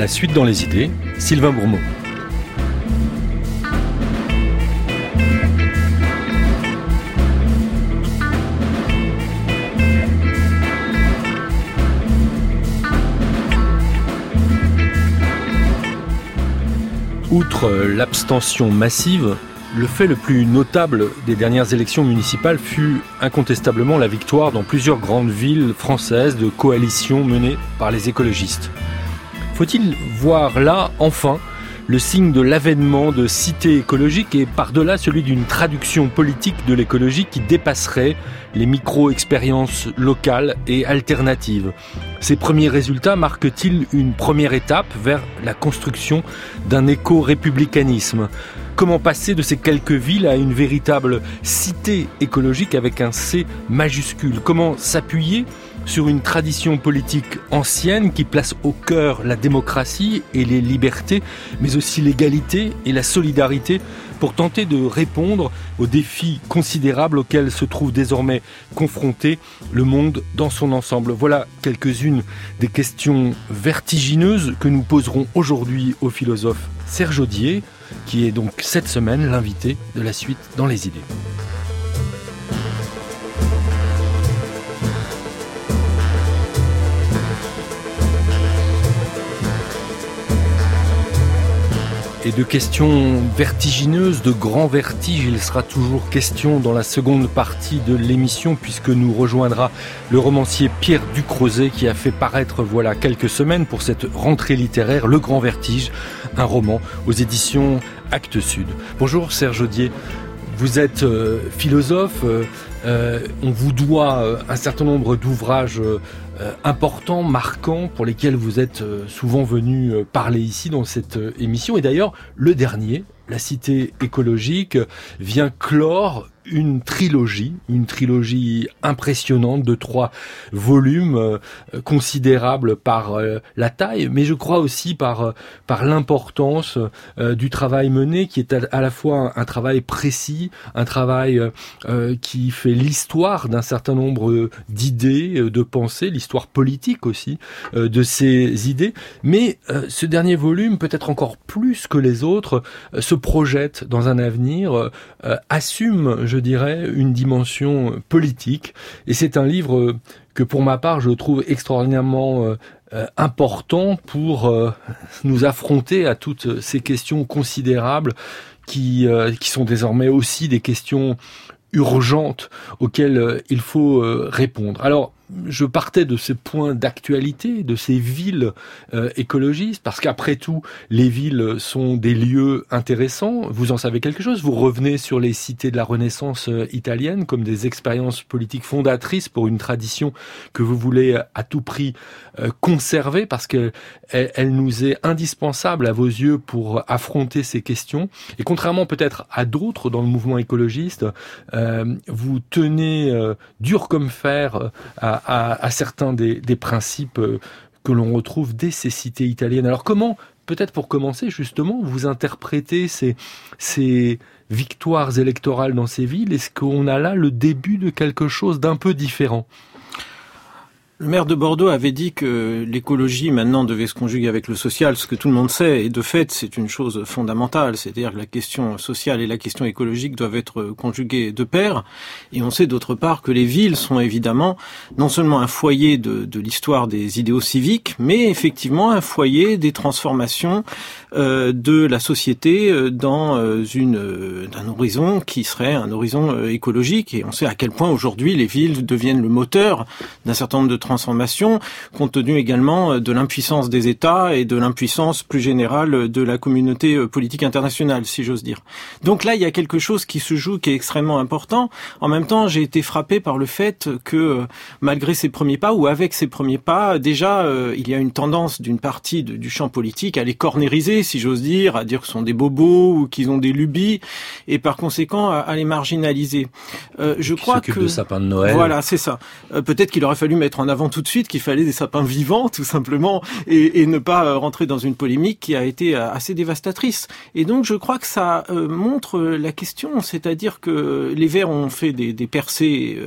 suite dans les idées, Sylvain Bourmeau. Outre l'abstention massive, le fait le plus notable des dernières élections municipales fut incontestablement la victoire dans plusieurs grandes villes françaises de coalitions menées par les écologistes. Faut-il voir là, enfin, le signe de l'avènement de cités écologiques et par-delà celui d'une traduction politique de l'écologie qui dépasserait les micro-expériences locales et alternatives? Ces premiers résultats marquent-ils une première étape vers la construction d'un éco-républicanisme ? Comment passer de ces quelques villes à une véritable cité écologique avec un C majuscule ? Comment s'appuyer sur une tradition politique ancienne qui place au cœur la démocratie et les libertés, mais aussi l'égalité et la solidarité pour tenter de répondre aux défis considérables auxquels se trouve désormais confronté le monde dans son ensemble. Voilà quelques-unes des questions vertigineuses que nous poserons aujourd'hui au philosophe Serge Audier, qui est donc cette semaine l'invité de la suite dans les idées. Et de questions vertigineuses, de grands vertiges, il sera toujours question dans la seconde partie de l'émission puisque nous rejoindra le romancier Pierre Ducrozet qui a fait paraître voilà quelques semaines pour cette rentrée littéraire Le Grand Vertige, un roman aux éditions Actes Sud. Bonjour Serge Audier, vous êtes philosophe, on vous doit un certain nombre d'ouvrages importants, marquants, pour lesquels vous êtes souvent venu parler ici dans cette émission. Et d'ailleurs, le dernier, La Cité écologique, vient clore une trilogie impressionnante de 3 volumes, considérables par la taille, mais je crois aussi par l'importance du travail mené, qui est à la fois un travail précis, un travail qui fait l'histoire d'un certain nombre d'idées, de pensées, l'histoire politique aussi de ces idées, mais ce dernier volume, peut-être encore plus que les autres, se projette dans un avenir, assume, je dirais, une dimension politique. Et c'est un livre que, pour ma part, je trouve extraordinairement important pour nous affronter à toutes ces questions considérables qui sont désormais aussi des questions urgentes auxquelles il faut répondre. Alors, je partais de ces points d'actualité, de ces villes écologistes, parce qu'après tout, les villes sont des lieux intéressants. Vous en savez quelque chose. Vous revenez sur les cités de la Renaissance italienne comme des expériences politiques fondatrices pour une tradition que vous voulez à tout prix conserver, parce qu'elle nous est indispensable à vos yeux pour affronter ces questions. Et contrairement peut-être à d'autres dans le mouvement écologiste, vous tenez dur comme fer à certains des principes que l'on retrouve dès ces cités italiennes. Alors comment, peut-être pour commencer justement, vous interprétez ces victoires électorales dans ces villes? Est-ce qu'on a là le début de quelque chose d'un peu différent ? Le maire de Bordeaux avait dit que l'écologie maintenant devait se conjuguer avec le social, ce que tout le monde sait, et de fait c'est une chose fondamentale, c'est-à-dire que la question sociale et la question écologique doivent être conjuguées de pair, et on sait d'autre part que les villes sont évidemment non seulement un foyer de l'histoire des idéaux civiques, mais effectivement un foyer des transformations de la société dans un horizon qui serait un horizon écologique, et on sait à quel point aujourd'hui les villes deviennent le moteur d'un certain nombre de transformation, compte tenu également de l'impuissance des États et de l'impuissance plus générale de la communauté politique internationale, si j'ose dire. Donc là, il y a quelque chose qui se joue, qui est extrêmement important. En même temps, j'ai été frappé par le fait que, malgré ces premiers pas, ou avec ces premiers pas, déjà, il y a une tendance d'une partie du champ politique à les cornériser, si j'ose dire, à dire que ce sont des bobos ou qu'ils ont des lubies, et par conséquent, à les marginaliser. Je crois que... de sapin de Noël. Voilà, c'est ça. Peut-être qu'il aurait fallu mettre en avant savant tout de suite qu'il fallait des sapins vivants, tout simplement, et ne pas rentrer dans une polémique qui a été assez dévastatrice. Et donc, je crois que ça montre la question, c'est-à-dire que les Verts ont fait des percées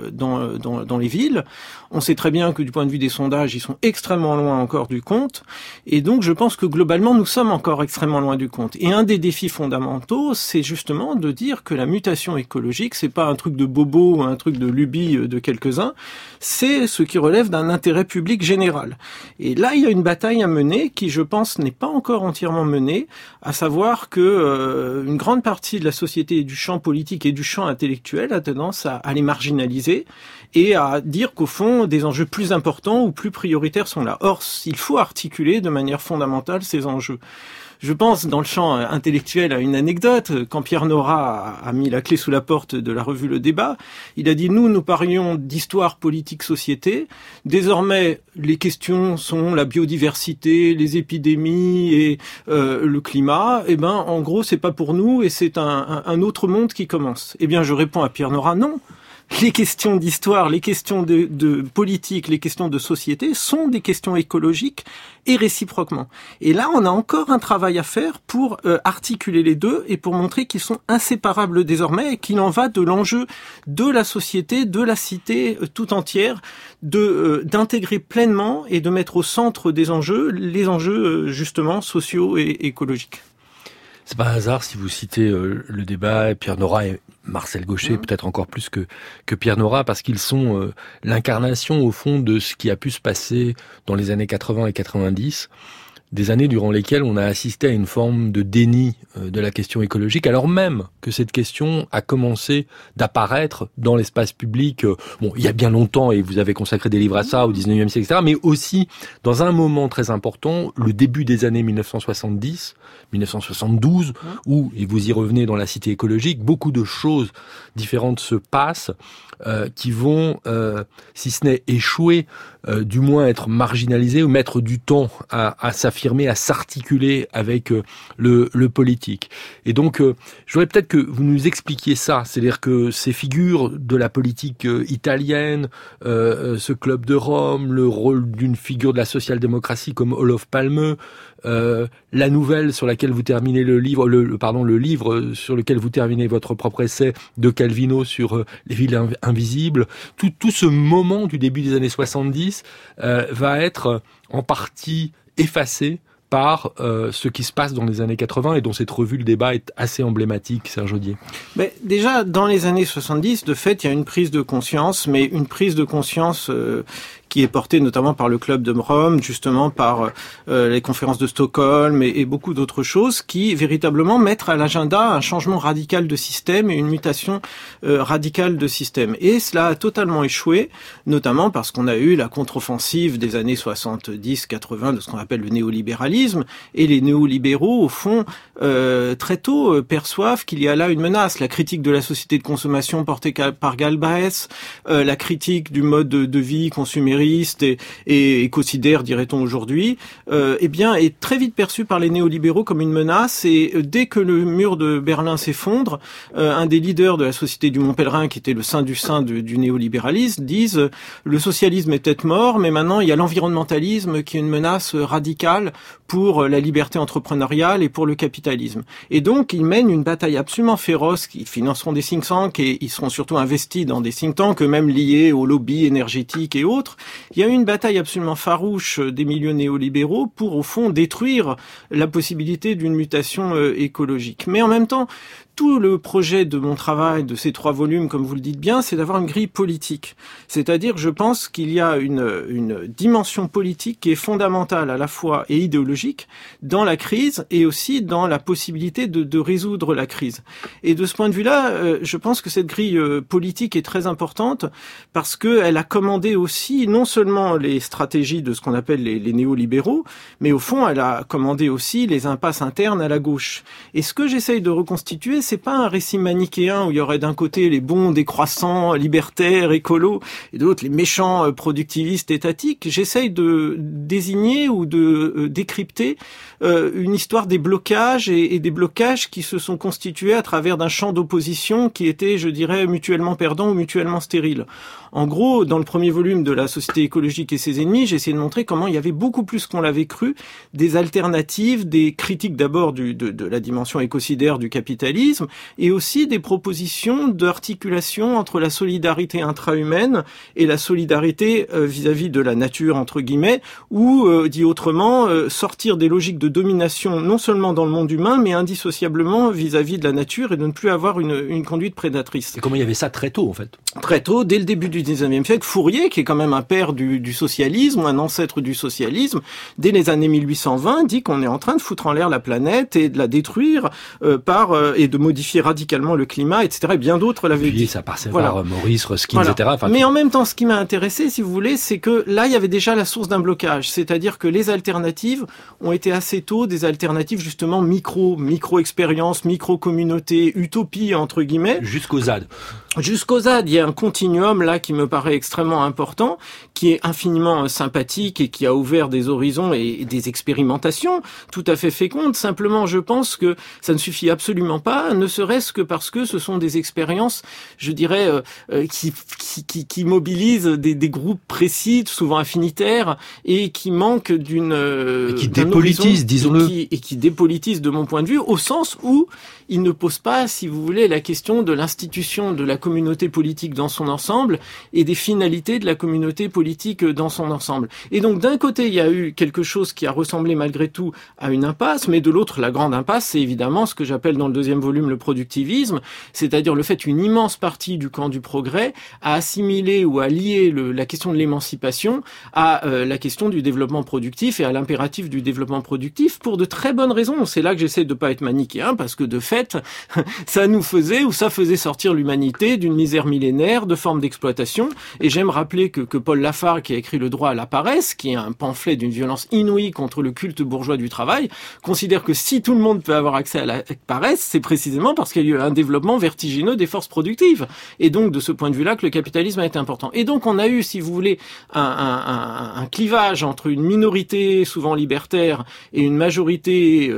dans les villes. On sait très bien que du point de vue des sondages, ils sont extrêmement loin encore du compte. Et donc, je pense que globalement, nous sommes encore extrêmement loin du compte. Et un des défis fondamentaux, c'est justement de dire que la mutation écologique, c'est pas un truc de bobo ou un truc de lubie de quelques-uns, c'est ce qui relève d'un intérêt public général. Et là, il y a une bataille à mener qui, je pense, n'est pas encore entièrement menée, à savoir que une grande partie de la société, du champ politique et du champ intellectuel a tendance à les marginaliser et à dire qu'au fond, des enjeux plus importants ou plus prioritaires sont là. Or, il faut articuler de manière fondamentale ces enjeux. Je pense, dans le champ intellectuel, à une anecdote. Quand Pierre Nora a mis la clé sous la porte de la revue Le Débat, il a dit « Nous parlions d'histoire, politique, société. Désormais, les questions sont la biodiversité, les épidémies et le climat. Eh ben, en gros, c'est pas pour nous et c'est un autre monde qui commence. » Eh bien, je réponds à Pierre Nora « Non. Les questions d'histoire, les questions de politique, les questions de société sont des questions écologiques et réciproquement. Et là, on a encore un travail à faire pour articuler les deux et pour montrer qu'ils sont inséparables désormais et qu'il en va de l'enjeu de la société, de la cité tout entière, d'intégrer pleinement et de mettre au centre des enjeux les enjeux justement sociaux et écologiques. C'est pas un hasard si vous citez Le Débat, Pierre Nora et Marcel Gauchet, peut-être encore plus que Pierre Nora, parce qu'ils sont l'incarnation au fond de ce qui a pu se passer dans les années 80 et 90, des années durant lesquelles on a assisté à une forme de déni de la question écologique, alors même que cette question a commencé d'apparaître dans l'espace public, il y a bien longtemps, et vous avez consacré des livres à ça, au 19e siècle, etc., mais aussi dans un moment très important, le début des années 1970, 1972, où, et vous y revenez dans la cité écologique, beaucoup de choses différentes se passent, qui vont, si ce n'est échouer, du moins être marginalisées ou mettre du temps à s'affirmer, à s'articuler avec le politique. Et donc, je voudrais peut-être que vous nous expliquiez ça, c'est-à-dire que ces figures de la politique italienne, ce club de Rome, le rôle d'une figure de la social-démocratie comme Olof Palme, la nouvelle sur laquelle vous terminez le livre sur lequel vous terminez votre propre essai de Calvino sur les villes invisibles, tout ce moment du début des années 70 va être en partie effacé par ce qui se passe dans les années 80 et dont cette revue Le Débat est assez emblématique, Serge Audier. Mais déjà, dans les années 70, de fait, il y a une prise de conscience, mais une prise de conscience qui est portée notamment par le Club de Rome, justement par les conférences de Stockholm et beaucoup d'autres choses qui véritablement mettent à l'agenda un changement radical de système et une mutation radicale de système. Et cela a totalement échoué, notamment parce qu'on a eu la contre-offensive des années 70-80 de ce qu'on appelle le néolibéralisme, et les néolibéraux, au fond, très tôt perçoivent qu'il y a là une menace. La critique de la société de consommation portée par Galbraith, la critique du mode de vie consumériste et écocidaire, dirait-on aujourd'hui, est très vite perçue par les néolibéraux comme une menace. Et dès que le mur de Berlin s'effondre, un des leaders de la Société du Mont Pèlerin, qui était le saint du néolibéralisme, disent le socialisme est peut-être mort, mais maintenant il y a l'environnementalisme qui est une menace radicale pour la liberté entrepreneuriale et pour le capitalisme. Et donc ils mènent une bataille absolument féroce. Ils financeront des think tanks et ils seront surtout investis dans des think tanks, eux-mêmes liés aux lobbies énergétiques et autres. Il y a eu une bataille absolument farouche des milieux néolibéraux pour, au fond, détruire la possibilité d'une mutation écologique. Mais en même temps, tout le projet de mon travail, de ces 3 volumes, comme vous le dites bien, c'est d'avoir une grille politique. C'est-à-dire, je pense qu'il y a une dimension politique qui est fondamentale à la fois et idéologique dans la crise et aussi dans la possibilité de résoudre la crise. Et de ce point de vue-là, je pense que cette grille politique est très importante parce qu'elle a commandé aussi non seulement les stratégies de ce qu'on appelle les néolibéraux, mais au fond, elle a commandé aussi les impasses internes à la gauche. Et ce que j'essaye de reconstituer, c'est pas un récit manichéen où il y aurait d'un côté les bons décroissants, libertaires, écolos, et de l'autre les méchants productivistes, étatiques. J'essaye de désigner ou de décrypter une histoire des blocages et des blocages qui se sont constitués à travers d'un champ d'opposition qui était, je dirais, mutuellement perdant ou mutuellement stérile. En gros, dans le premier volume de La société écologique et ses ennemis, j'ai essayé de montrer comment il y avait beaucoup plus qu'on l'avait cru, des alternatives, des critiques d'abord de la dimension écocidaire du capitalisme, et aussi des propositions d'articulation entre la solidarité intra-humaine et la solidarité vis-à-vis de la nature, entre guillemets, ou, dit autrement, sortir des logiques de domination non seulement dans le monde humain, mais indissociablement vis-à-vis de la nature et de ne plus avoir une conduite prédatrice. Et comment il y avait ça très tôt, en fait? Très tôt, dès le début du 19e siècle, Fourier, qui est quand même un père du socialisme, ou un ancêtre du socialisme, dès les années 1820, dit qu'on est en train de foutre en l'air la planète et de la détruire et de modifier radicalement le climat, etc. Et bien d'autres l'avaient dit. Ça passait par Maurice, Ruskin, etc. Enfin, mais en même temps, ce qui m'a intéressé, si vous voulez, c'est que là, il y avait déjà la source d'un blocage. C'est-à-dire que les alternatives ont été assez tôt des alternatives justement micro-expériences, micro-communautés, utopie, entre guillemets. Jusqu'aux ZAD. Jusqu'aux ZAD, il y a un continuum là qui me paraît extrêmement important, qui est infiniment sympathique et qui a ouvert des horizons et des expérimentations tout à fait fécondes. Simplement, je pense que ça ne suffit absolument pas, ne serait-ce que parce que ce sont des expériences, je dirais, qui mobilisent des groupes précis, souvent affinitaires, et qui manquent qui dépolitisent, disons-le. Et qui dépolitisent de mon point de vue, au sens où ils ne posent pas, si vous voulez, la question de l'institution de la communauté politique dans son ensemble et des finalités de la communauté politique dans son ensemble. Et donc, d'un côté, il y a eu quelque chose qui a ressemblé malgré tout à une impasse, mais de l'autre, la grande impasse, c'est évidemment ce que j'appelle dans le deuxième volume le productivisme, c'est-à-dire le fait qu'une immense partie du camp du progrès a assimilé ou a lié la question de l'émancipation à la question du développement productif et à l'impératif du développement productif pour de très bonnes raisons. C'est là que j'essaie de pas être manichéen, parce que de fait, ça faisait sortir l'humanité d'une misère millénaire de formes d'exploitation. Et j'aime rappeler que Paul Lafargue, qui a écrit Le droit à la paresse, qui est un pamphlet d'une violence inouïe contre le culte bourgeois du travail, considère que si tout le monde peut avoir accès à la paresse, c'est précisément parce qu'il y a eu un développement vertigineux des forces productives. Et donc, de ce point de vue-là, que le capitalisme a été important. Et donc, on a eu, si vous voulez, un clivage entre une minorité souvent libertaire et une majorité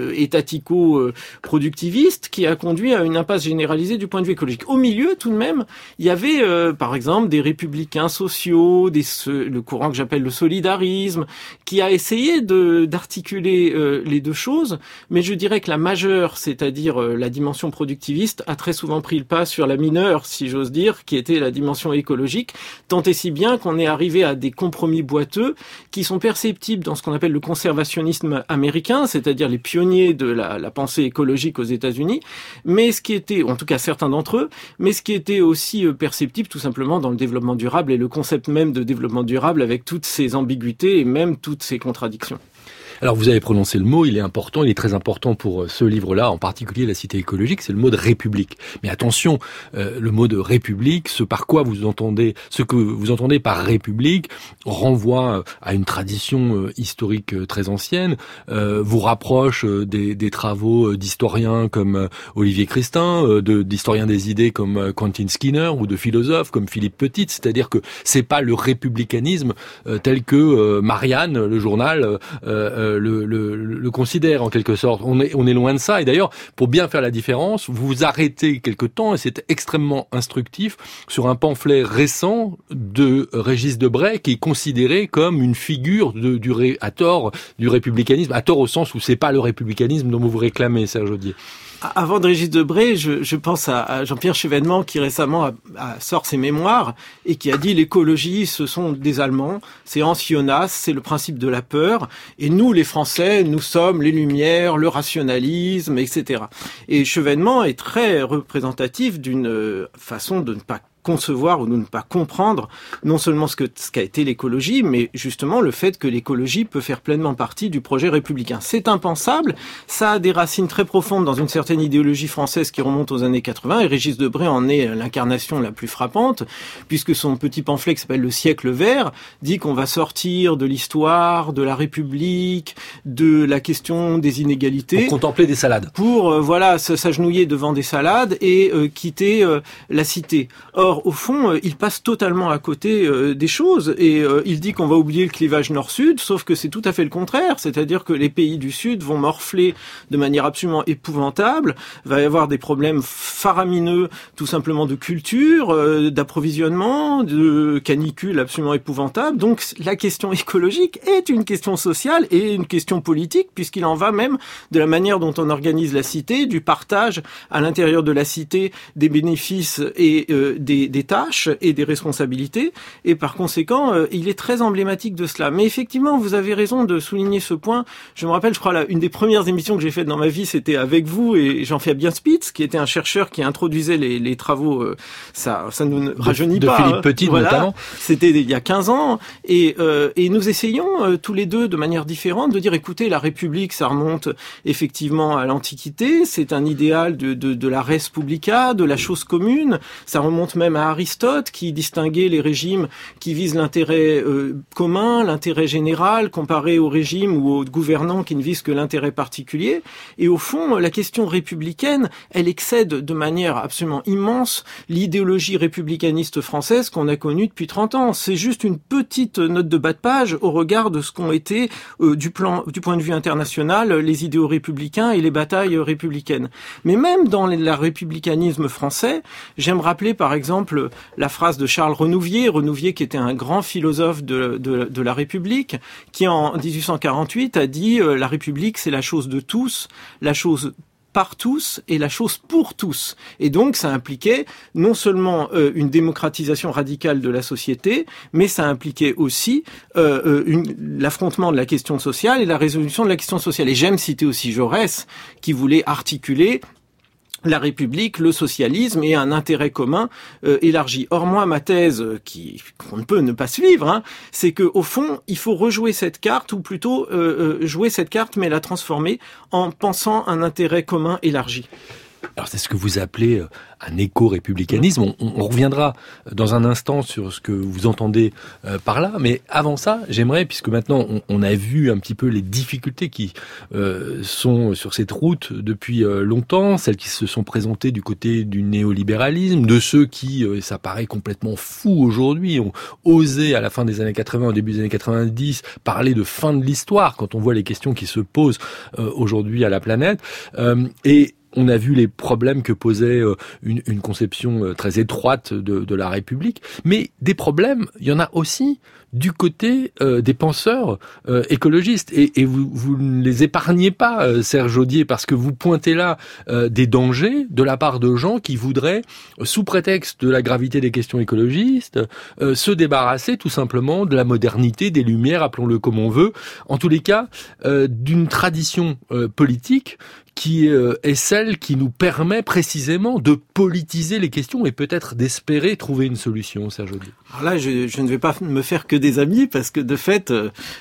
étatico-productiviste qui a conduit à une impasse généralisée du point de vue écologique. Au milieu, tout de même, il y avait, par exemple, des républicains sociaux, le courant que j'appelle le solidarisme, qui a essayé d'articuler les deux choses, mais je dirais que la majeure, c'est-à-dire la dimension productiviste, a très souvent pris le pas sur la mineure, si j'ose dire, qui était la dimension écologique, tant et si bien qu'on est arrivé à des compromis boiteux qui sont perceptibles dans ce qu'on appelle le conservationnisme américain, c'est-à-dire les pionniers de la pensée écologique aux États-Unis, mais ce qui était, en tout cas certains d'entre eux, mais ce qui était aussi perceptible tout simplement dans le développement durable et le concept même de développement durable avec toutes ses ambiguïtés et même toutes ses contradictions. Alors vous avez prononcé le mot, il est très important pour ce livre-là, en particulier La cité écologique, c'est le mot de république. Mais attention, le mot de république, ce que vous entendez par république renvoie à une tradition historique très ancienne, vous rapproche des travaux d'historiens comme Olivier Christin, d'historiens des idées comme Quentin Skinner ou de philosophes comme Philippe Petit, c'est-à-dire que c'est pas le républicanisme tel que Marianne, le journal, le considère en quelque sorte. On est loin de ça. Et d'ailleurs, pour bien faire la différence, vous vous arrêtez quelque temps, et c'est extrêmement instructif, sur un pamphlet récent de Régis Debray, qui est considéré comme une figure à tort du républicanisme, à tort au sens où c'est pas le républicanisme dont vous vous réclamez, Serge Audier. Avant de Régis Debray, je pense à Jean-Pierre Chevènement qui récemment sort ses mémoires et qui a dit l'écologie, ce sont des Allemands, c'est Ancionas, c'est le principe de la peur, et nous les Français, nous sommes les Lumières, le rationalisme, etc. Et Chevènement est très représentatif d'une façon de ne pas concevoir ou de ne pas comprendre non seulement ce qu'a été l'écologie, mais justement le fait que l'écologie peut faire pleinement partie du projet républicain. C'est impensable, ça a des racines très profondes dans une certaine idéologie française qui remonte aux années 80, et Régis Debray en est l'incarnation la plus frappante, puisque son petit pamphlet qui s'appelle Le siècle vert dit qu'on va sortir de l'histoire, de la République, de la question des inégalités. Pour contempler des salades. Pour, s'agenouiller devant des salades et quitter la cité. Or, au fond, il passe totalement à côté des choses et il dit qu'on va oublier le clivage nord-sud, sauf que c'est tout à fait le contraire, c'est-à-dire que les pays du Sud vont morfler de manière absolument épouvantable, va y avoir des problèmes faramineux, tout simplement de culture, d'approvisionnement, de canicule absolument épouvantable. Donc la question écologique est une question sociale et une question politique, puisqu'il en va même de la manière dont on organise la cité, du partage à l'intérieur de la cité des bénéfices et des tâches et des responsabilités, et par conséquent, il est très emblématique de cela. Mais effectivement, vous avez raison de souligner ce point. Je me rappelle, je crois, une des premières émissions que j'ai faites dans ma vie, c'était avec vous et Jean-Philippe Spitz, qui était un chercheur qui introduisait les travaux, ça nous rajeunit de pas. Philippe Petit, notamment. C'était il y a 15 ans, et nous essayons tous les deux, de manière différente, de dire, écoutez, la République, ça remonte effectivement à l'Antiquité, c'est un idéal de la res publica, de la chose commune, ça remonte même à Aristote, qui distinguait les régimes qui visent l'intérêt commun, l'intérêt général, comparé aux régimes ou aux gouvernants qui ne visent que l'intérêt particulier. Et au fond, la question républicaine, elle excède de manière absolument immense l'idéologie républicaniste française qu'on a connue depuis 30 ans. C'est juste une petite note de bas de page au regard de ce qu'ont été, du point de vue international, les idéaux républicains et les batailles républicaines. Mais même dans le républicanisme français, j'aime rappeler par exemple la phrase de Charles Renouvier qui était un grand philosophe de la République, qui en 1848 a dit la République c'est la chose de tous, la chose par tous et la chose pour tous. Et donc ça impliquait non seulement une démocratisation radicale de la société, mais ça impliquait aussi l'affrontement de la question sociale et la résolution de la question sociale. Et j'aime citer aussi Jaurès, qui voulait articuler la République, le socialisme et un intérêt commun élargi. Or moi, ma thèse, qu'on ne peut ne pas suivre, c'est que au fond, il faut rejouer cette carte, ou plutôt jouer cette carte, mais la transformer en pensant un intérêt commun élargi. Alors c'est ce que vous appelez un éco-républicanisme. On reviendra dans un instant sur ce que vous entendez par là, mais avant ça, j'aimerais, puisque maintenant on a vu un petit peu les difficultés qui sont sur cette route depuis longtemps, celles qui se sont présentées du côté du néolibéralisme, de ceux qui, ça paraît complètement fou aujourd'hui, ont osé à la fin des années 80, au début des années 90, parler de fin de l'histoire quand on voit les questions qui se posent aujourd'hui à la planète. Et on a vu les problèmes que posait une conception très étroite de la République, mais des problèmes, il y en a aussi du côté des penseurs écologistes. Et vous ne les épargnez pas, Serge Audier, parce que vous pointez là des dangers de la part de gens qui voudraient, sous prétexte de la gravité des questions écologistes, se débarrasser tout simplement de la modernité, des Lumières, appelons-le comme on veut, en tous les cas, d'une tradition politique qui est celle qui nous permet précisément de politiser les questions et peut-être d'espérer trouver une solution, Serge Audier. Alors là, je ne vais pas me faire que des amis, parce que de fait,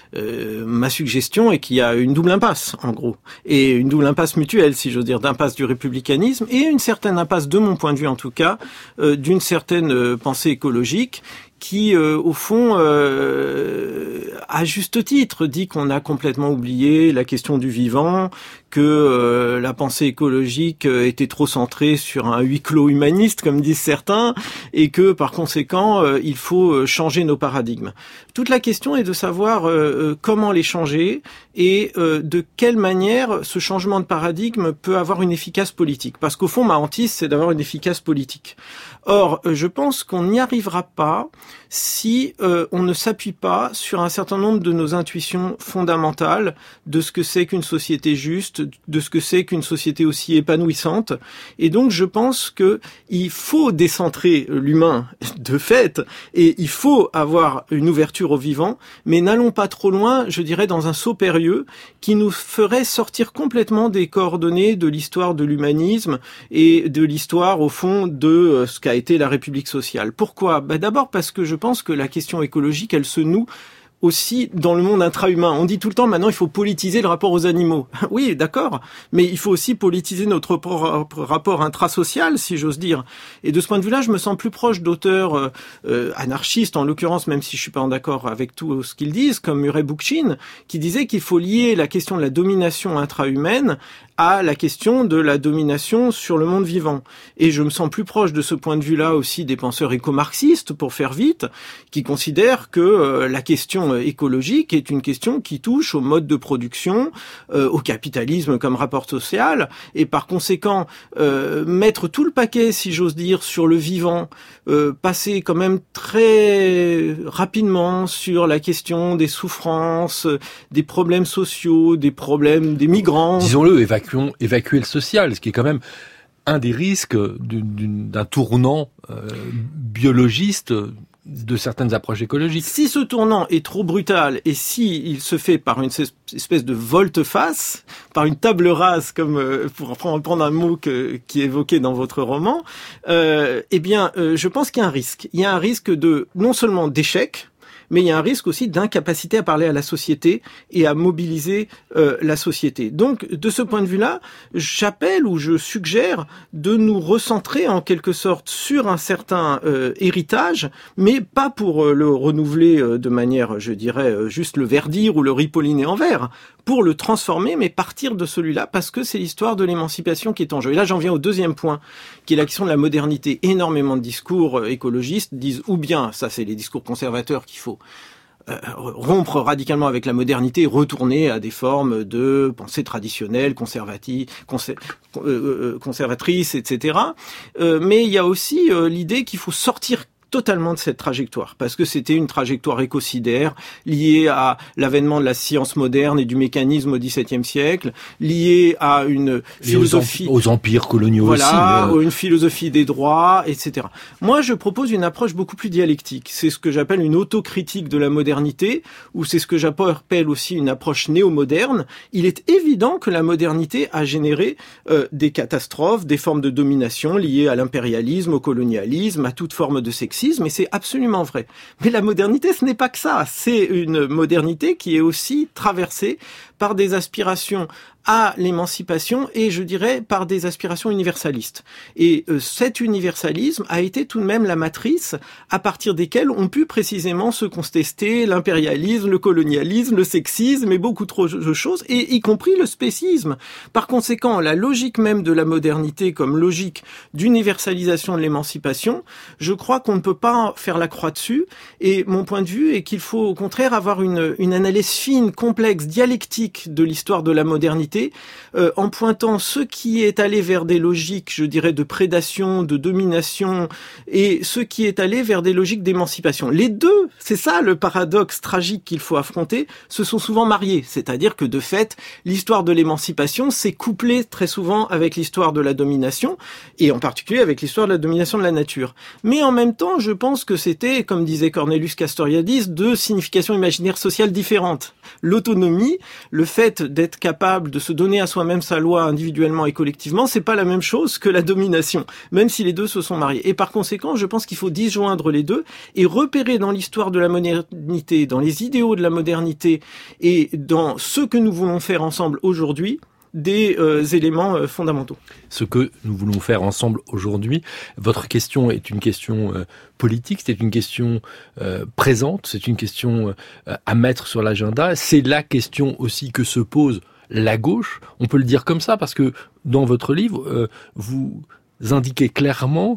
ma suggestion est qu'il y a une double impasse, en gros, et une double impasse mutuelle, si j'ose dire, d'impasse du républicanisme et une certaine impasse, de mon point de vue en tout cas, d'une certaine pensée écologique qui, au fond, à juste titre, dit qu'on a complètement oublié la question du vivant, que la pensée écologique était trop centrée sur un huis clos humaniste, comme disent certains, et que, par conséquent, il faut changer nos paradigmes. Toute la question est de savoir comment les changer et de quelle manière ce changement de paradigme peut avoir une efficace politique. Parce qu'au fond, ma hantise, c'est d'avoir une efficace politique. Or, je pense qu'on n'y arrivera pas si on ne s'appuie pas sur un certain nombre de nos intuitions fondamentales de ce que c'est qu'une société juste, de ce que c'est qu'une société aussi épanouissante. Et donc je pense que il faut décentrer l'humain de fait, et il faut avoir une ouverture au vivant, mais n'allons pas trop loin, je dirais, dans un saut périlleux qui nous ferait sortir complètement des coordonnées de l'histoire de l'humanisme et de l'histoire, au fond, de ce qu'a été la République sociale. Pourquoi ? D'abord parce que je pense que la question écologique, elle se noue aussi dans le monde intra-humain. On dit tout le temps, maintenant, il faut politiser le rapport aux animaux. Oui, d'accord, mais il faut aussi politiser notre rapport intrasocial, si j'ose dire. Et de ce point de vue-là, je me sens plus proche d'auteurs anarchistes, en l'occurrence, même si je suis pas en accord avec tout ce qu'ils disent, comme Murray Bookchin, qui disait qu'il faut lier la question de la domination intra-humaine à la question de la domination sur le monde vivant. Et je me sens plus proche de ce point de vue-là aussi des penseurs éco-marxistes, pour faire vite, qui considèrent que la question écologique est une question qui touche au mode de production, au capitalisme comme rapport social, et par conséquent, mettre tout le paquet, si j'ose dire, sur le vivant, passer quand même très rapidement sur la question des souffrances, des problèmes sociaux, des problèmes des migrants. Disons-le, évacuer le social, ce qui est quand même un des risques d'un tournant biologiste de certaines approches écologiques. Si ce tournant est trop brutal et si il se fait par une espèce de volte-face, par une table rase, comme pour reprendre un mot qui est évoqué dans votre roman, je pense qu'il y a un risque. Il y a un risque de non seulement d'échec, mais il y a un risque aussi d'incapacité à parler à la société et à mobiliser la société. Donc, de ce point de vue-là, j'appelle ou je suggère de nous recentrer en quelque sorte sur un certain héritage, mais pas pour le renouveler de manière, je dirais, juste le verdir ou le ripolliner en vert, pour le transformer, mais partir de celui-là, parce que c'est l'histoire de l'émancipation qui est en jeu. Et là, j'en viens au deuxième point, qui est la question de la modernité. Énormément de discours écologistes disent, ou bien, ça c'est les discours conservateurs qu'il faut rompre radicalement avec la modernité et retourner à des formes de pensée traditionnelle, conservatrice, etc. Mais il y a aussi l'idée qu'il faut sortir totalement de cette trajectoire, parce que c'était une trajectoire écocidaire liée à l'avènement de la science moderne et du mécanisme au XVIIe siècle, liée à une philosophie aux empires coloniaux voilà, aussi, une philosophie des droits, etc. Moi, je propose une approche beaucoup plus dialectique. C'est ce que j'appelle une autocritique de la modernité, ou c'est ce que j'appelle aussi une approche néo-moderne. Il est évident que la modernité a généré des catastrophes, des formes de domination liées à l'impérialisme, au colonialisme, à toute forme de sexisme, mais c'est absolument vrai. Mais la modernité, ce n'est pas que ça. C'est une modernité qui est aussi traversée par des aspirations à l'émancipation et, je dirais, par des aspirations universalistes. Et cet universalisme a été tout de même la matrice à partir desquelles on pu précisément se contester l'impérialisme, le colonialisme, le sexisme et beaucoup trop de choses, et y compris le spécisme. Par conséquent, la logique même de la modernité comme logique d'universalisation de l'émancipation, je crois qu'on ne peut pas faire la croix dessus, et mon point de vue est qu'il faut au contraire avoir une analyse fine, complexe, dialectique de l'histoire de la modernité, en pointant ce qui est allé vers des logiques, je dirais, de prédation, de domination, et ce qui est allé vers des logiques d'émancipation. Les deux, c'est ça le paradoxe tragique qu'il faut affronter, se sont souvent mariés. C'est-à-dire que de fait, l'histoire de l'émancipation s'est couplée très souvent avec l'histoire de la domination, et en particulier avec l'histoire de la domination de la nature. Mais en même temps, je pense que c'était, comme disait Cornelius Castoriadis, deux significations imaginaires sociales différentes. L'autonomie, le fait d'être capable de se donner à soi-même sa loi individuellement et collectivement, c'est pas la même chose que la domination, même si les deux se sont mariés. Et par conséquent, je pense qu'il faut disjoindre les deux et repérer dans l'histoire de la modernité, dans les idéaux de la modernité et dans ce que nous voulons faire ensemble aujourd'hui, des éléments fondamentaux. Ce que nous voulons faire ensemble aujourd'hui, votre question est une question politique, c'est une question présente, c'est une question à mettre sur l'agenda, c'est la question aussi que se pose la gauche, on peut le dire comme ça, parce que dans votre livre, vous indiquez clairement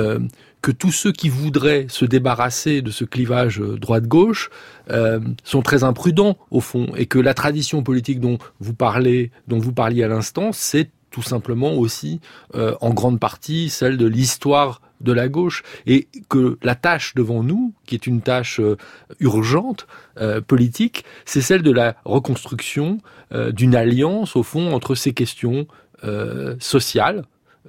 que tous ceux qui voudraient se débarrasser de ce clivage droite-gauche sont très imprudents, au fond, et que la tradition politique dont vous parliez à l'instant, c'est tout simplement aussi, en grande partie, celle de l'histoire de la gauche, et que la tâche devant nous, qui est une tâche urgente, politique, c'est celle de la reconstruction d'une alliance, au fond, entre ces questions sociales,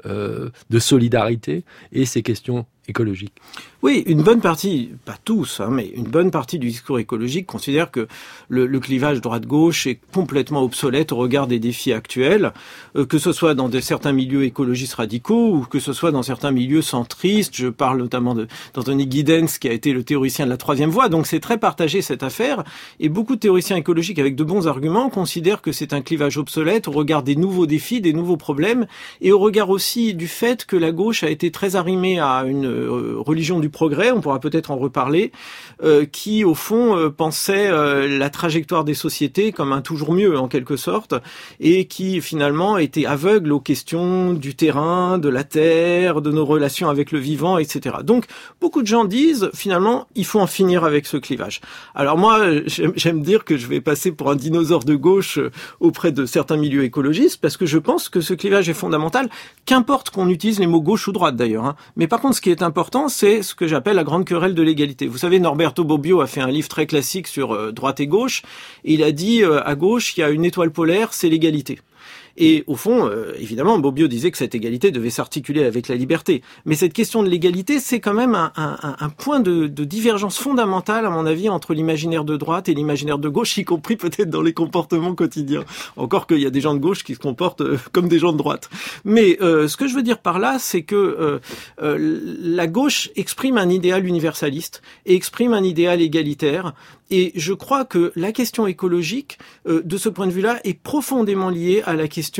de solidarité, et ces questions écologiques. Oui, une bonne partie, pas tous, mais une bonne partie du discours écologique considère que le clivage droite-gauche est complètement obsolète au regard des défis actuels, que ce soit dans certains milieux écologistes radicaux ou que ce soit dans certains milieux centristes. Je parle notamment d'Anthony Giddens, qui a été le théoricien de la troisième voie. Donc c'est très partagé cette affaire, et beaucoup de théoriciens écologiques avec de bons arguments considèrent que c'est un clivage obsolète au regard des nouveaux défis, des nouveaux problèmes, et au regard aussi du fait que la gauche a été très arrimée à une religion du progrès, on pourra peut-être en reparler, qui au fond pensait la trajectoire des sociétés comme un toujours mieux en quelque sorte, et qui finalement était aveugle aux questions du terrain, de la terre, de nos relations avec le vivant, etc. Donc beaucoup de gens disent finalement il faut en finir avec ce clivage. Alors moi j'aime dire que je vais passer pour un dinosaure de gauche auprès de certains milieux écologistes, parce que je pense que ce clivage est fondamental, qu'importe qu'on utilise les mots gauche ou droite d'ailleurs, mais par contre ce qui est important, c'est ce que j'appelle la grande querelle de l'égalité. Vous savez, Norberto Bobbio a fait un livre très classique sur droite et gauche, et il a dit à gauche, il y a une étoile polaire, c'est l'égalité. Et au fond, évidemment, Bobbio disait que cette égalité devait s'articuler avec la liberté. Mais cette question de l'égalité, c'est quand même un point de divergence fondamentale, à mon avis, entre l'imaginaire de droite et l'imaginaire de gauche, y compris peut-être dans les comportements quotidiens. Encore qu'il y a des gens de gauche qui se comportent comme des gens de droite. Mais ce que je veux dire par là, c'est que la gauche exprime un idéal universaliste et exprime un idéal égalitaire. Et je crois que la question écologique, de ce point de vue-là, est profondément liée à la question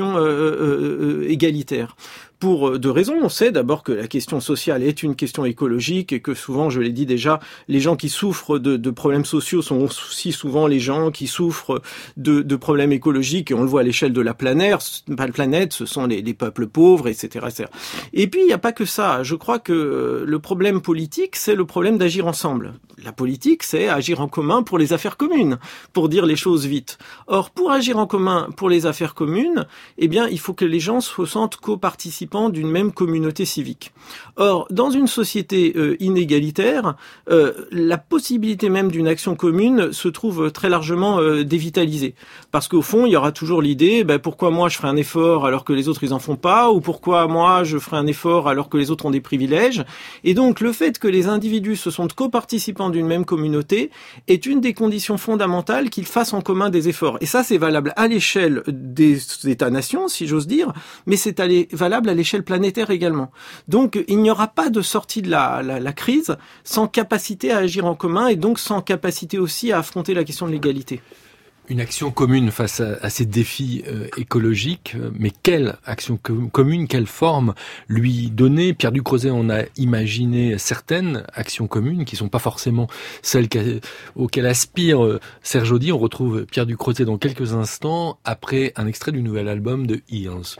égalitaire. Pour deux raisons. On sait d'abord que la question sociale est une question écologique, et que souvent, je l'ai dit déjà, les gens qui souffrent de problèmes sociaux sont aussi souvent les gens qui souffrent de problèmes écologiques, et on le voit à l'échelle de la planète, ce sont les peuples pauvres, etc., etc. Et puis, il n'y a pas que ça. Je crois que le problème politique, c'est le problème d'agir ensemble. La politique, c'est agir en commun pour les affaires communes, pour dire les choses vite. Or, pour agir en commun pour les affaires communes, eh bien, il faut que les gens se sentent coparticipants d'une même communauté civique. Or, dans une société inégalitaire, la possibilité même d'une action commune se trouve très largement dévitalisée. Parce qu'au fond, il y aura toujours l'idée, pourquoi moi je ferai un effort alors que les autres ils en font pas, ou pourquoi moi je ferai un effort alors que les autres ont des privilèges. Et donc, le fait que les individus se sentent coparticipants d'une même communauté est une des conditions fondamentales qu'ils fassent en commun des efforts. Et ça, c'est valable à l'échelle des États-nations, si j'ose dire, mais c'est valable à l'échelle planétaire également. Donc, il n'y aura pas de sortie de la crise sans capacité à agir en commun, et donc sans capacité aussi à affronter la question de l'égalité. Une action commune face à ces défis écologiques, mais quelle action commune, quelle forme lui donner? Pierre Ducrozet en a imaginé certaines actions communes qui sont pas forcément celles auxquelles aspire Serge Audy. On retrouve Pierre Ducrozet dans quelques instants, après un extrait du nouvel album de Eels.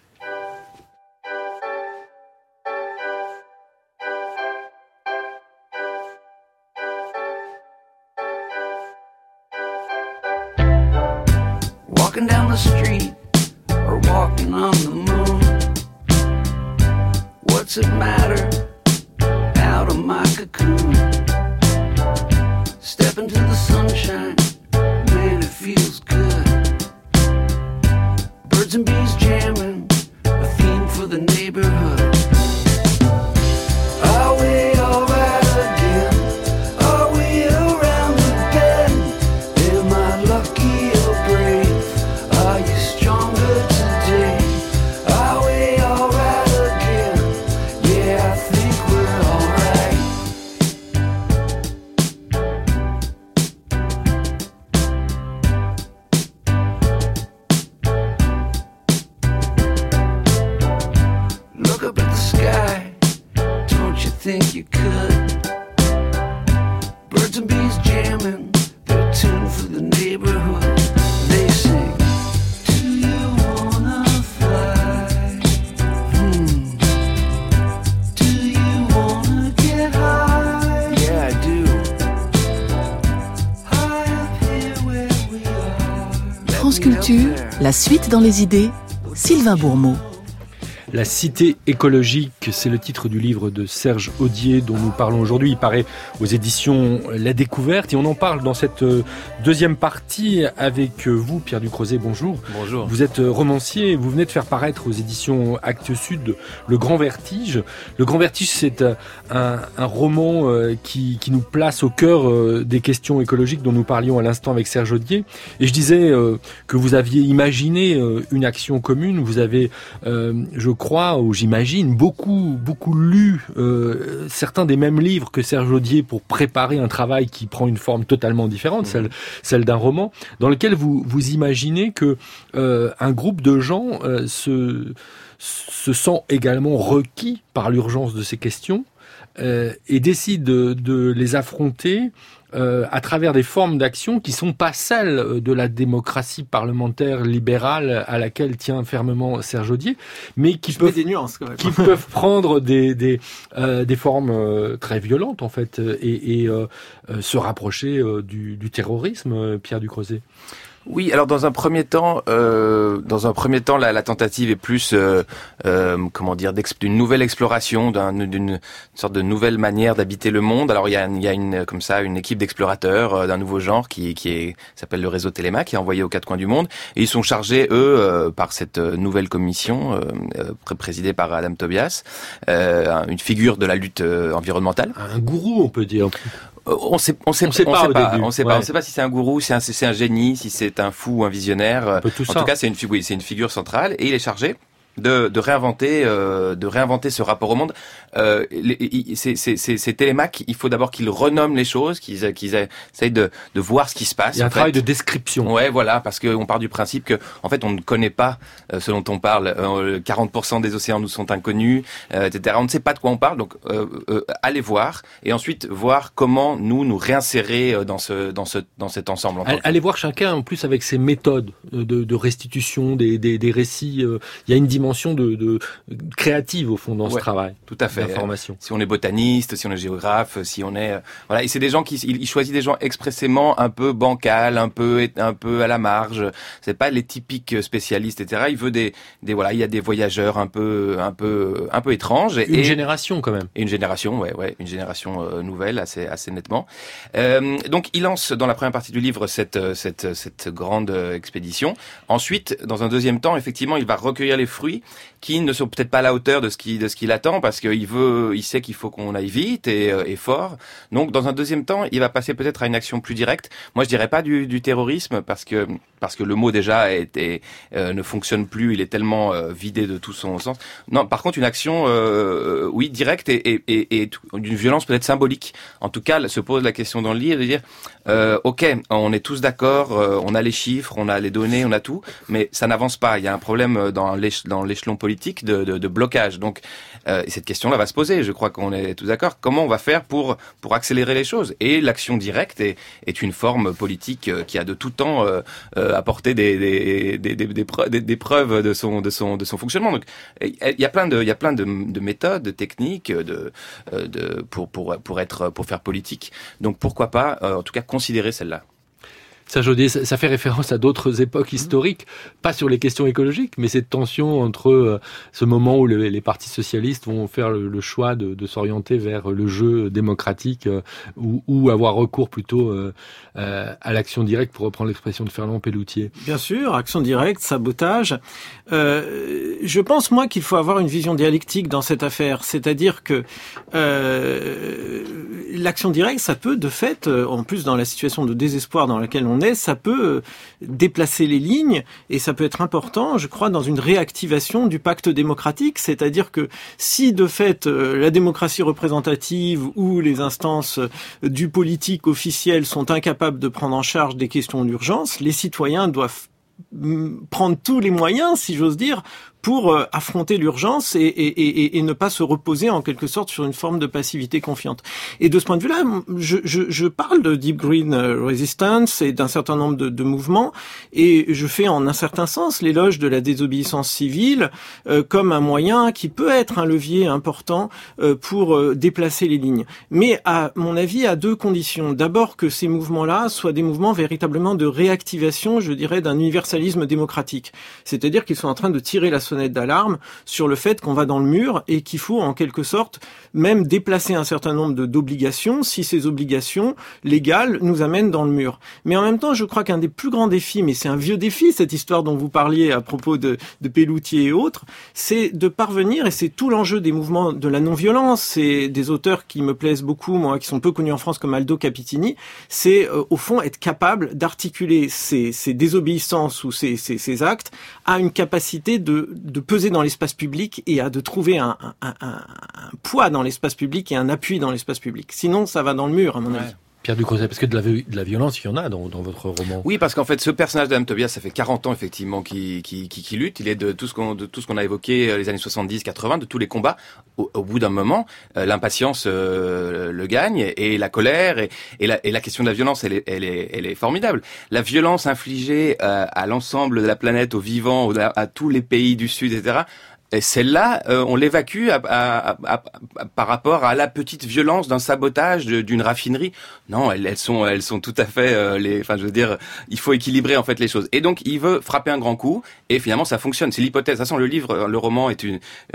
Walking down the street or walking on the moon. What's it matter? Out of my cocoon. Step into the sunshine, man, it feels good. Birds and bees jamming, a theme for the neighborhood. Are we alright again? Are we around again? Am I lucky or brave? Are you stronger today? Are we alright again? Yeah, I think we're alright. Look up at the sky, don't you think you could? Birds and bees jamming, they're tuned for the neighborhood. They sing, do you wanna fly? Do you wanna get high? Yeah, I do. High up here where we are. France Culture, la suite dans les idées, Sylvain Bourmeau. La cité écologique, c'est le titre du livre de Serge Audier dont nous parlons aujourd'hui. Il paraît aux éditions La Découverte et on en parle dans cette deuxième partie avec vous, Pierre Ducrozet. Bonjour. Bonjour. Vous êtes romancier, vous venez de faire paraître aux éditions Actes Sud Le Grand Vertige. Le Grand Vertige, c'est un roman qui nous place au cœur des questions écologiques dont nous parlions à l'instant avec Serge Audier. Et je disais que vous aviez imaginé une action commune. Vous avez, je crois, ou j'imagine, beaucoup lu certains des mêmes livres que Serge Audier pour préparer un travail qui prend une forme totalement différente, celle d'un roman, dans lequel vous imaginez que un groupe de gens se sent également requis par l'urgence de ces questions et décide de les affronter à travers des formes d'action qui sont pas celles de la démocratie parlementaire libérale à laquelle tient fermement Serge Audier, mais qui peuvent des nuances quand même. Qui peuvent prendre des formes très violentes en fait et se rapprocher du terrorisme. Pierre Ducrozet. Oui, alors dans un premier temps, la tentative est plus, d'une nouvelle exploration, d'une sorte de nouvelle manière d'habiter le monde. Alors il y a une équipe d'explorateurs d'un nouveau genre qui s'appelle le réseau Téléma, qui est envoyé aux quatre coins du monde, et ils sont chargés par cette nouvelle commission présidée par Adam Tobias, une figure de la lutte environnementale. Un gourou, on peut dire. On sait pas si c'est un gourou, si c'est un génie, si c'est un fou ou un visionnaire. En tout cas, c'est une figure centrale et il est chargé de réinventer ce rapport au monde. Ces télémacs, il faut d'abord qu'ils renomment les choses, qu'ils essayent de voir ce qui se passe. Il y a un travail de description. Ouais, voilà, parce que on part du principe que, en fait, on ne connaît pas ce dont on parle. 40% des océans nous sont inconnus, etc. On ne sait pas de quoi on parle, donc allez voir et ensuite voir comment nous réinsérer dans cet ensemble. Allez voir chacun en plus avec ses méthodes de restitution des récits. Il y a une dimension de créative au fond dans ce travail. Tout à fait. D'information. Si on est botaniste, si on est géographe, si on est voilà, et c'est des gens il choisit des gens expressément un peu bancal, un peu à la marge. C'est pas les typiques spécialistes, etc. Il veut il y a des voyageurs un peu étranges et une génération quand même. Et une génération, une génération nouvelle assez nettement. Donc il lance dans la première partie du livre cette grande expédition. Ensuite, dans un deuxième temps, effectivement, il va recueillir les fruits qui ne sont peut-être pas à la hauteur de ce qu'il attend parce qu'il sait qu'il faut qu'on aille vite et fort. Donc, dans un deuxième temps, il va passer peut-être à une action plus directe. Moi, je dirais pas du terrorisme parce que le mot déjà ne fonctionne plus. Il est tellement vidé de tout son sens. Non, par contre, une action, directe et d'une violence peut-être symbolique. En tout cas, se pose la question dans le livre de dire, ok, on est tous d'accord, on a les chiffres, on a les données, on a tout, mais ça n'avance pas. Il y a un problème dans l'échelon politique de blocage. Donc, cette question-là va se poser. Je crois qu'on est tous d'accord. Comment on va faire pour accélérer les choses? Et l'action directe est une forme politique qui a de tout temps apporté des preuves de son fonctionnement. Donc, il y a plein de méthodes, de techniques pour faire politique. Donc, pourquoi pas, en tout cas, considérer celle-là. Serge Audier, ça fait référence à d'autres époques historiques, pas sur les questions écologiques, mais cette tension entre ce moment où les partis socialistes vont faire le choix de s'orienter vers le jeu démocratique ou avoir recours plutôt à l'action directe, pour reprendre l'expression de Fernand Pelloutier. Bien sûr, action directe, sabotage. Je pense, moi, qu'il faut avoir une vision dialectique dans cette affaire, c'est-à-dire que l'action directe, ça peut, de fait, en plus dans la situation de désespoir dans laquelle on est, ça peut déplacer les lignes et ça peut être important, je crois, dans une réactivation du pacte démocratique, c'est-à-dire que si de fait la démocratie représentative ou les instances du politique officiel sont incapables de prendre en charge des questions d'urgence, les citoyens doivent prendre tous les moyens, si j'ose dire, pour affronter l'urgence et ne pas se reposer en quelque sorte sur une forme de passivité confiante. Et de ce point de vue-là, je parle de Deep Green Resistance et d'un certain nombre de mouvements, et je fais en un certain sens l'éloge de la désobéissance civile comme un moyen qui peut être un levier important pour déplacer les lignes. Mais à mon avis, à deux conditions. D'abord, que ces mouvements-là soient des mouvements véritablement de réactivation, je dirais, d'un universalisme démocratique. C'est-à-dire qu'ils sont en train de tirer la sonnette sonnette d'alarme sur le fait qu'on va dans le mur et qu'il faut en quelque sorte même déplacer un certain nombre d'obligations si ces obligations légales nous amènent dans le mur. Mais en même temps, je crois qu'un des plus grands défis, mais c'est un vieux défi, cette histoire dont vous parliez à propos de Pelloutier et autres, c'est de parvenir, et c'est tout l'enjeu des mouvements de la non-violence, c'est des auteurs qui me plaisent beaucoup, moi, qui sont peu connus en France comme Aldo Capitini, c'est au fond être capable d'articuler ces désobéissances ou ces actes à une capacité de peser dans l'espace public et de trouver un poids dans l'espace public et un appui dans l'espace public. Sinon, ça va dans le mur, à mon avis. Pierre Ducrozet, parce que de la violence, il y en a dans votre roman. Oui, parce qu'en fait, ce personnage d'Adam Tobias, ça fait 40 ans, effectivement, qui lutte. Il est de tout ce qu'on a évoqué, les années 70, 80, de tous les combats. Au bout d'un moment, l'impatience le gagne, et la colère, et la question de la violence, elle est formidable. La violence infligée à l'ensemble de la planète, aux vivants, à tous les pays du Sud, etc., et celle-là, on l'évacue par rapport à la petite violence d'un sabotage d'une raffinerie. Non, elles sont tout à fait enfin, je veux dire, il faut équilibrer en fait les choses. Et donc, il veut frapper un grand coup, et finalement, ça fonctionne. C'est l'hypothèse. De toute façon, le roman est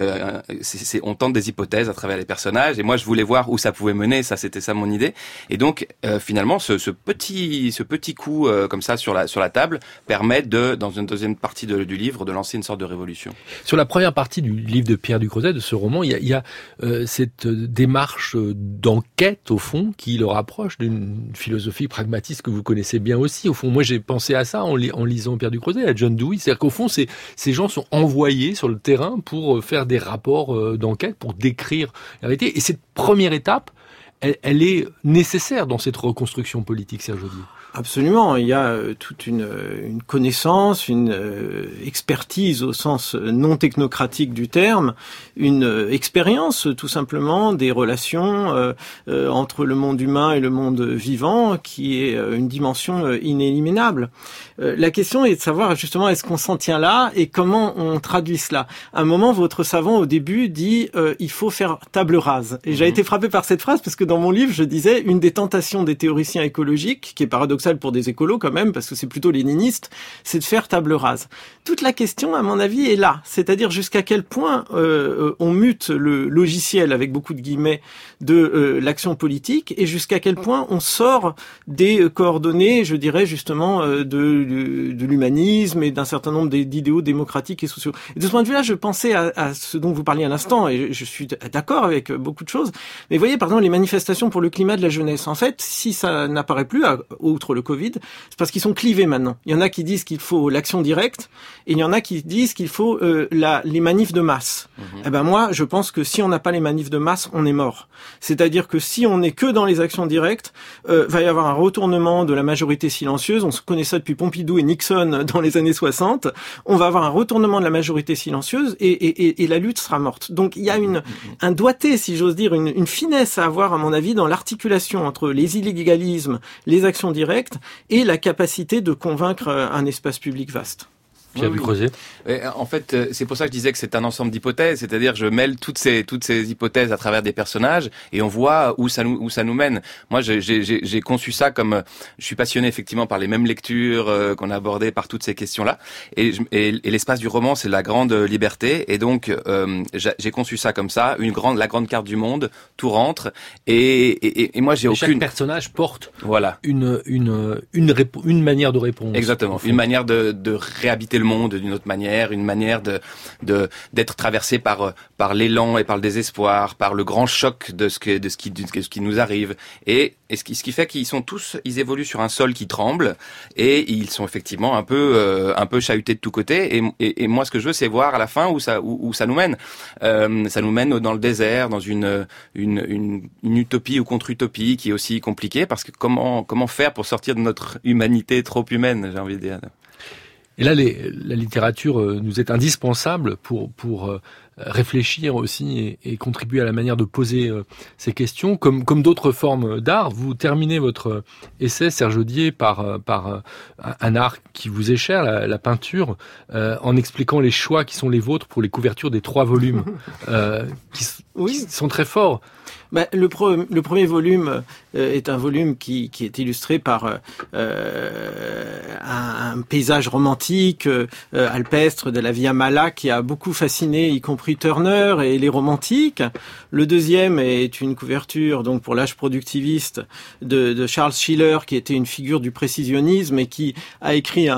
on tente des hypothèses à travers les personnages. Et moi, je voulais voir où ça pouvait mener. Ça, c'était ça mon idée. Et donc, finalement, ce petit coup comme ça sur la table permet dans une deuxième partie du livre, de lancer une sorte de révolution. Sur la première partie du livre de Pierre Ducrozet, de ce roman, il y a cette démarche d'enquête, au fond, qui le rapproche d'une philosophie pragmatiste que vous connaissez bien aussi. Au fond, moi, j'ai pensé à ça en lisant Pierre Ducrozet, à John Dewey. C'est-à-dire qu'au fond, ces gens sont envoyés sur le terrain pour faire des rapports d'enquête, pour décrire la vérité. Et cette première étape, elle est nécessaire dans cette reconstruction politique, Serge Audier. Absolument, il y a toute une connaissance, une expertise au sens non technocratique du terme, une expérience tout simplement des relations entre le monde humain et le monde vivant qui est une dimension inéliminable. La question est de savoir justement est-ce qu'on s'en tient là et comment on traduit cela. À un moment, votre savant au début dit il faut faire table rase. Et j'ai été frappé par cette phrase parce que dans mon livre, je disais une des tentations des théoriciens écologiques, qui est paradoxale pour des écolos quand même, parce que c'est plutôt léniniste, c'est de faire table rase. Toute la question, à mon avis, est là. C'est-à-dire jusqu'à quel point on mute le logiciel, avec beaucoup de guillemets, de l'action politique, et jusqu'à quel point on sort des coordonnées, je dirais justement, de l'humanisme et d'un certain nombre d'idéaux démocratiques et sociaux. Et de ce point de vue-là, je pensais à ce dont vous parliez à l'instant, et je suis d'accord avec beaucoup de choses. Mais vous voyez, par exemple, les manifestations pour le climat de la jeunesse. En fait, si ça n'apparaît plus, outre le Covid, c'est parce qu'ils sont clivés maintenant. Il y en a qui disent qu'il faut l'action directe, et il y en a qui disent qu'il faut les manifs de masse. Eh ben moi, je pense que si on n'a pas les manifs de masse, on est mort. C'est-à-dire que si on n'est que dans les actions directes, va y avoir un retournement de la majorité silencieuse. On se connaît ça depuis Pompidou et Nixon dans les années 60. On va avoir un retournement de la majorité silencieuse et la lutte sera morte. Donc il y a un doigté, si j'ose dire, une finesse à avoir, à mon avis, dans l'articulation entre les illégalismes, les actions directes et la capacité de convaincre un espace public vaste. Pierre Ducrozet. En fait, c'est pour ça que je disais que c'est un ensemble d'hypothèses, c'est-à-dire je mêle toutes ces hypothèses à travers des personnages et on voit où ça nous mène. Moi, j'ai conçu ça comme je suis passionné effectivement par les mêmes lectures qu'on a abordées par toutes ces questions-là et l'espace du roman, c'est la grande liberté et donc j'ai conçu ça comme ça, la grande carte du monde, tout rentre et moi j'ai aucune. Chaque personnage porte une manière de répondre. Exactement, une manière de réhabiter le monde d'une autre manière, une manière d'être traversé par l'élan et par le désespoir, par le grand choc de ce qui nous arrive et ce qui fait ils évoluent sur un sol qui tremble et ils sont effectivement un peu chahutés de tous côtés et moi ce que je veux c'est voir à la fin où ça nous mène. Ça nous mène dans le désert, dans une utopie ou contre-utopie qui est aussi compliquée parce que comment faire pour sortir de notre humanité trop humaine, j'ai envie de dire. Et là, la littérature nous est indispensable pour réfléchir aussi et contribuer à la manière de poser ces questions. Comme d'autres formes d'art, vous terminez votre essai, Serge Audier, par un art qui vous est cher, la peinture, en expliquant les choix qui sont les vôtres pour les couvertures des 3 volumes, qui sont très forts. Le premier volume est un volume qui est illustré par un paysage romantique alpestre de la Via Mala qui a beaucoup fasciné, y compris Turner et les romantiques. Le deuxième est une couverture donc pour l'âge productiviste de Charles Schiller, qui était une figure du précisionnisme et qui a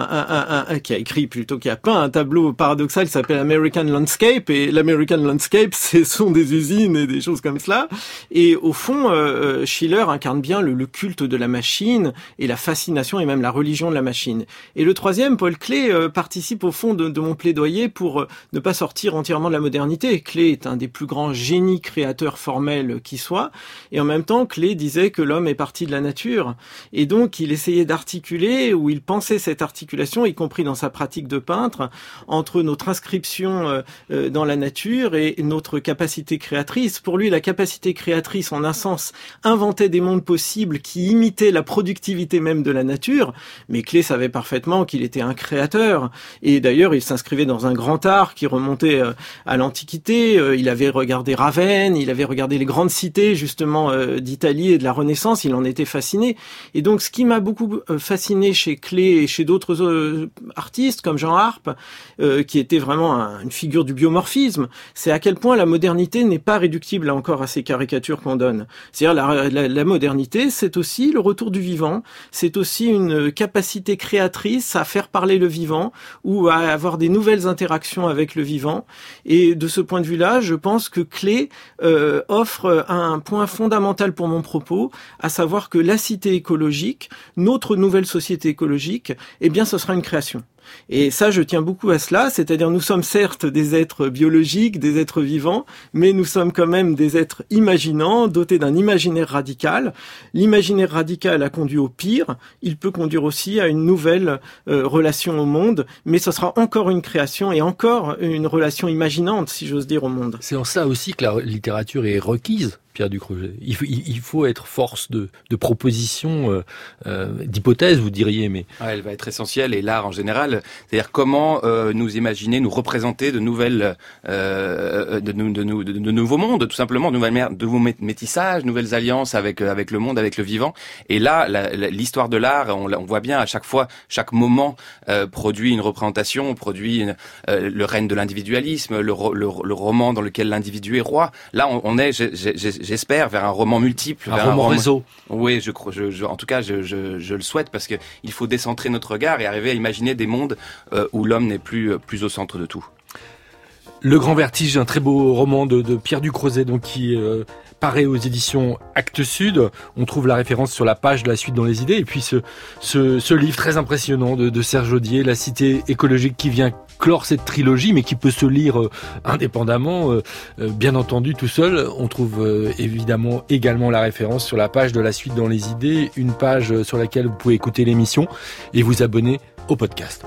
peint un tableau paradoxal qui s'appelle American Landscape. Et l'American Landscape, ce sont des usines et des choses comme cela. Et au fond, Schiller incarne bien le culte de la machine et la fascination et même la religion de la machine. Et le troisième, Paul Klee, participe au fond de mon plaidoyer pour ne pas sortir entièrement de la modernité. Klee est un des plus grands génies créateurs formels qui soit. Et en même temps, Klee disait que l'homme est parti de la nature. Et donc, il essayait d'articuler, ou il pensait cette articulation, y compris dans sa pratique de peintre, entre notre inscription dans la nature et notre capacité créatrice. Pour lui, la capacité créatrice, en un sens, inventait des mondes possibles qui imitaient la productivité même de la nature, mais Klee savait parfaitement qu'il était un créateur. Et d'ailleurs, il s'inscrivait dans un grand art qui remontait à l'Antiquité. Il avait regardé Ravenne, il avait regardé les grandes cités, justement, d'Italie et de la Renaissance. Il en était fasciné. Et donc, ce qui m'a beaucoup fasciné chez Klee et chez d'autres artistes, comme Jean Arp, qui était vraiment une figure du biomorphisme, c'est à quel point la modernité n'est pas réductible encore à ces caricatures qu'on donne. C'est-à-dire la modernité, c'est aussi le retour du vivant, c'est aussi une capacité créatrice à faire parler le vivant ou à avoir des nouvelles interactions avec le vivant. Et de ce point de vue-là, je pense que Klee offre un point fondamental pour mon propos, à savoir que la cité écologique, notre nouvelle société écologique, eh bien, ce sera une création. Et ça, je tiens beaucoup à cela, c'est-à-dire nous sommes certes des êtres biologiques, des êtres vivants, mais nous sommes quand même des êtres imaginants, dotés d'un imaginaire radical. L'imaginaire radical a conduit au pire, il peut conduire aussi à une nouvelle relation au monde, mais ce sera encore une création et encore une relation imaginante, si j'ose dire, au monde. C'est en ça aussi que la littérature est requise, Pierre Ducreuset. Il faut être force de proposition, d'hypothèse, vous diriez, mais... Ouais, elle va être essentielle, et l'art en général, c'est-à-dire comment nous imaginer, nous représenter de nouvelles, de nouveaux mondes, tout simplement, de nouveaux métissages, nouvelles alliances avec le monde, avec le vivant. Et là, l'histoire de l'art, on voit bien à chaque fois, chaque moment produit une représentation, produit le règne de l'individualisme, le roman dans lequel l'individu est roi. Là, on est, j'espère, vers un roman multiple, un vers roman réseau. Oui, en tout cas, je le souhaite, parce que il faut décentrer notre regard et arriver à imaginer des mondes où l'homme n'est plus au centre de tout. Le Grand Vertige, un très beau roman de Pierre Ducreuset, donc qui paraît aux éditions Actes Sud. On trouve la référence sur la page de La Suite dans les idées. Et puis ce livre très impressionnant de Serge Audier, La cité écologique, qui vient clore cette trilogie, mais qui peut se lire indépendamment, bien entendu tout seul. On trouve évidemment également la référence sur la page de La Suite dans les idées, une page sur laquelle vous pouvez écouter l'émission et vous abonner au podcast.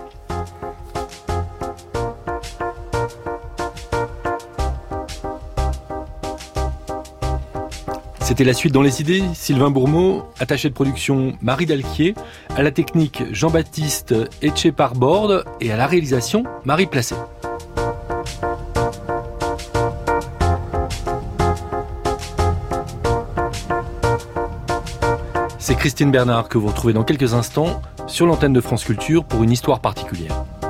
C'était La Suite dans les idées, Sylvain Bourmeau, attaché de production Marie Dalquier, à la technique Jean-Baptiste Etcheparbord et à la réalisation Marie Placé. C'est Christine Bernard que vous retrouvez dans quelques instants sur l'antenne de France Culture pour une histoire particulière.